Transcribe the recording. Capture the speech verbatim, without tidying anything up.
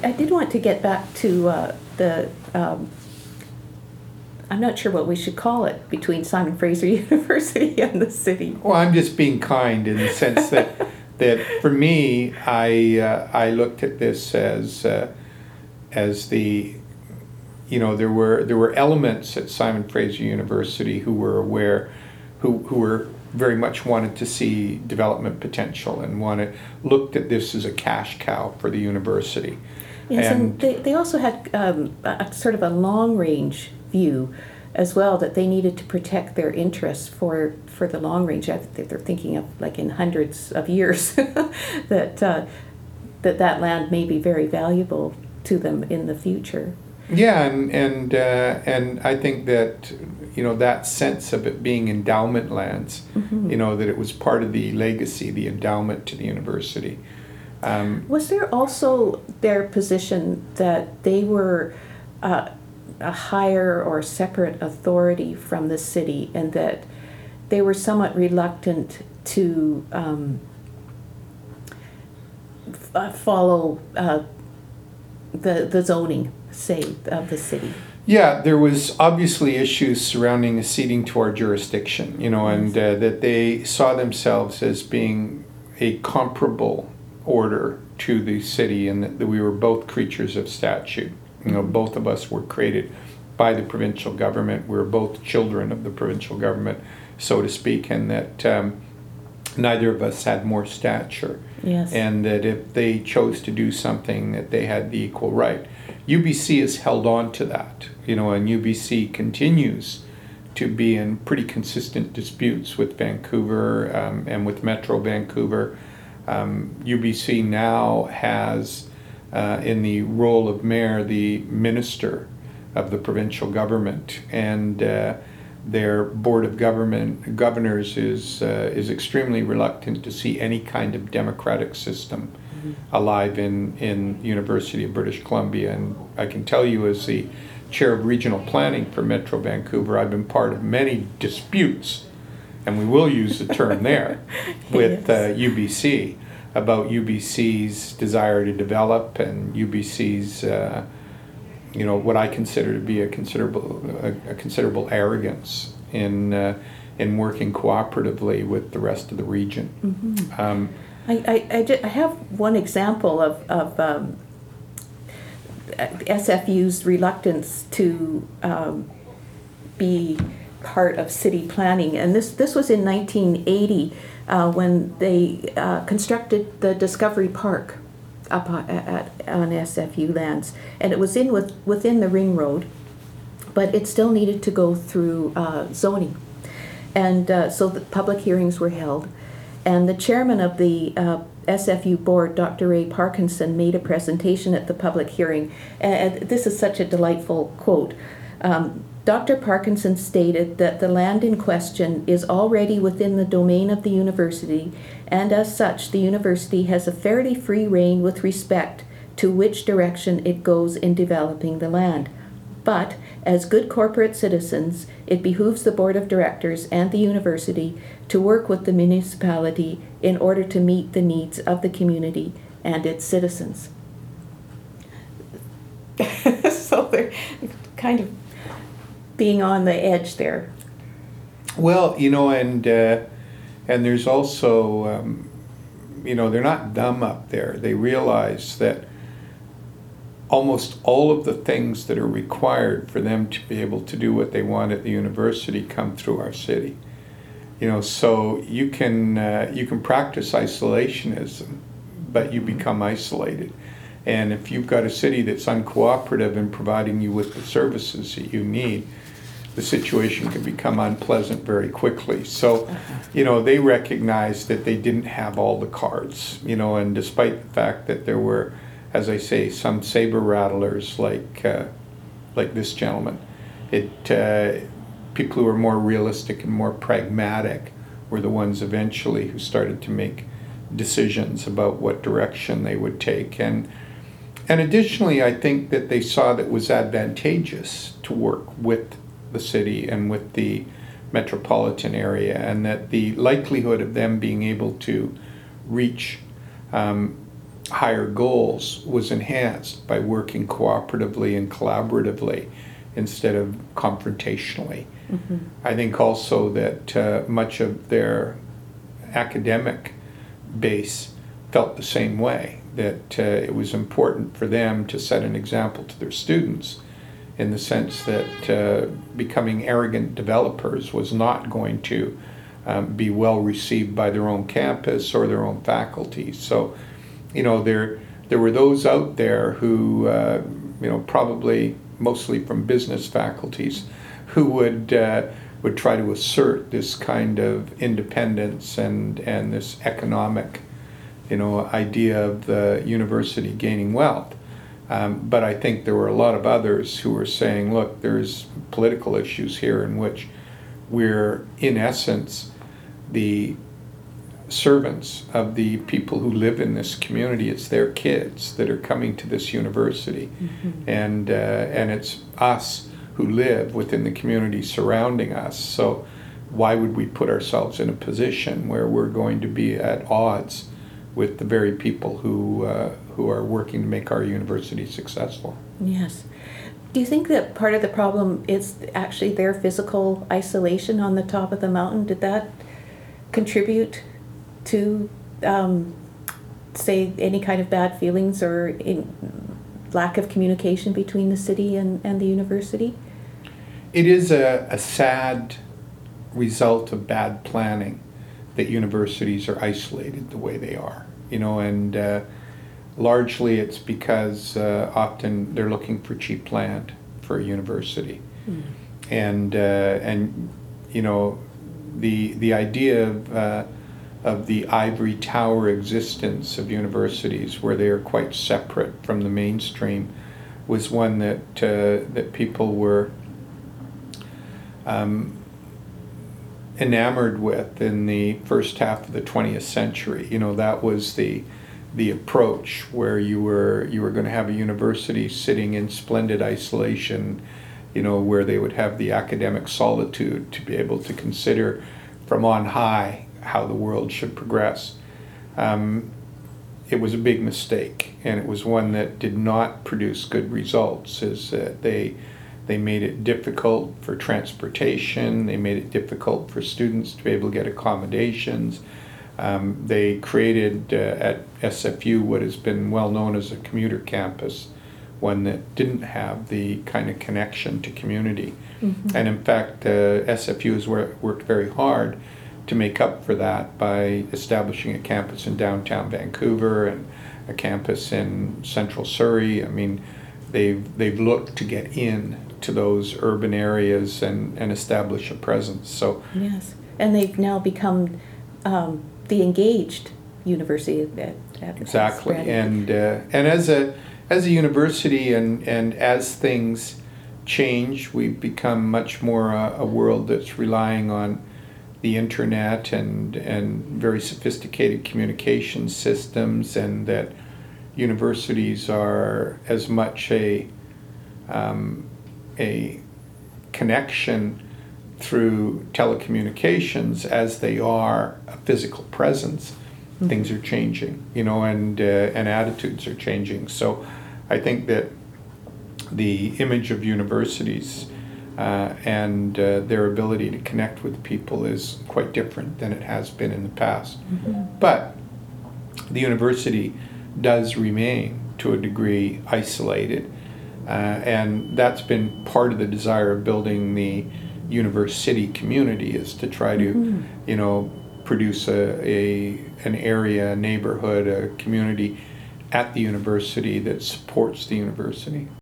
I did want to get back to uh, the, um, I'm not sure what we should call it, between Simon Fraser University and the city. Well, I'm just being kind in the sense that that for me, I uh, I looked at this as uh, as the, you know, there were there were elements at Simon Fraser University who were aware, who who were very much wanted to see development potential and wanted looked at this as a cash cow for the university. Yes, and, and they, they also had um, a, a sort of a long-range view as well, that they needed to protect their interests for, for the long range. I think they're thinking of like in hundreds of years that, uh, that that land may be very valuable to them in the future. Yeah, and and uh, and I think that, you know, that sense of it being endowment lands, mm-hmm. you know, that it was part of the legacy, the endowment to the university. Um, was there also their position that they were uh, a higher or separate authority from the city, and that they were somewhat reluctant to um, f- follow uh, the the zoning, say, of the city? Yeah, there was obviously issues surrounding acceding to our jurisdiction, you know, and uh, that they saw themselves as being a comparable order to the city, and that we were both creatures of statute. You know, both of us were created by the provincial government. We were both children of the provincial government, so to speak, and that um, neither of us had more stature. Yes. And that if they chose to do something, that they had the equal right. U B C has held on to that, you know, and U B C continues to be in pretty consistent disputes with Vancouver um, and with Metro Vancouver. Um, U B C now has, uh, in the role of mayor, the minister of the provincial government, and uh, their board of government governors is uh, is extremely reluctant to see any kind of democratic system mm-hmm. alive in in University of British Columbia. And I can tell you, as the chair of regional planning for Metro Vancouver, I've been part of many disputes, and we will use the term there, with yes. uh, U B C about U B C's desire to develop, and U B C's uh, you know, what I consider to be a considerable a, a considerable arrogance in uh, in working cooperatively with the rest of the region. Mm-hmm. Um, I, I, I, did, I have one example of, of um, S F U's reluctance to um, be part of city planning, and this this was in nineteen eighty uh, when they uh, constructed the Discovery Park up on, at, on S F U lands, and it was in with, within the ring road, but it still needed to go through uh, zoning, and uh, so the public hearings were held, and the chairman of the uh, S F U board, Doctor Ray Parkinson, made a presentation at the public hearing, and this is such a delightful quote. Um, Doctor Parkinson stated that the land in question is already within the domain of the university, and as such, the university has a fairly free rein with respect to which direction it goes in developing the land. But, as good corporate citizens, it behooves the board of directors and the university to work with the municipality in order to meet the needs of the community and its citizens. So they're kind of being on the edge there. Well, you know, and uh, and there's also, um, you know, they're not dumb up there. They realize that almost all of the things that are required for them to be able to do what they want at the university come through our city. You know, so you can uh, you can practice isolationism, but you become isolated. And if you've got a city that's uncooperative in providing you with the services that you need, the situation can become unpleasant very quickly. So, you know, they recognized that they didn't have all the cards, you know, and despite the fact that there were, as I say, some saber rattlers like uh, like this gentleman, it uh, people who were more realistic and more pragmatic were the ones eventually who started to make decisions about what direction they would take. And and additionally, I think that they saw that it was advantageous to work with the city and with the metropolitan area, and that the likelihood of them being able to reach um, higher goals was enhanced by working cooperatively and collaboratively instead of confrontationally. Mm-hmm. I think also that uh, much of their academic base felt the same way, that uh, it was important for them to set an example to their students in the sense that uh, becoming arrogant developers was not going to um, be well received by their own campus or their own faculty. So, you know, there there were those out there who, uh, you know, probably mostly from business faculties, who would uh, would try to assert this kind of independence and and this economic, you know, idea of the university gaining wealth. Um, but I think there were a lot of others who were saying, look, there's political issues here in which we're, in essence, the servants of the people who live in this community. It's their kids that are coming to this university. Mm-hmm. And, uh, and it's us who live within the community surrounding us. So why would we put ourselves in a position where we're going to be at odds with the very people who uh, who are working to make our university successful? Yes. Do you think that part of the problem is actually their physical isolation on the top of the mountain? Did that contribute to, um, say, any kind of bad feelings or in lack of communication between the city and, and the university? It is a, a sad result of bad planning that universities are isolated the way they are, you know, and uh, largely it's because uh, often they're looking for cheap land for a university. Mm. And, uh, and you know, the, the idea of, uh, of the ivory tower existence of universities where they are quite separate from the mainstream was one that, uh, that people were um, enamored with in the first half of the twentieth century. You know, that was the the approach where you were you were going to have a university sitting in splendid isolation, you know, where they would have the academic solitude to be able to consider from on high how the world should progress. Um, it was a big mistake, and it was one that did not produce good results. Is that they They made it difficult for transportation. They made it difficult for students to be able to get accommodations. Um, they created uh, at S F U what has been well known as a commuter campus, one that didn't have the kind of connection to community. Mm-hmm. And in fact, uh, S F U has wor- worked very hard to make up for that by establishing a campus in downtown Vancouver and a campus in central Surrey. I mean, they've they've looked to get in to those urban areas and, and establish a presence. So yes, and they've now become um, the engaged university. That, that exactly, and uh, and as a as a university and and as things change, we've become much more a, a world that's relying on the internet and and very sophisticated communication systems, and that universities are as much a um, a connection through telecommunications as they are a physical presence. Mm-hmm. Things are changing, you know, and uh, and attitudes are changing. So I think that the image of universities uh, and uh, their ability to connect with people is quite different than it has been in the past. Mm-hmm. But the university does remain, to a degree, isolated. Uh, and that's been part of the desire of building the university community, is to try to, mm-hmm. you know, produce a, a an area, a neighborhood, a community at the university that supports the university.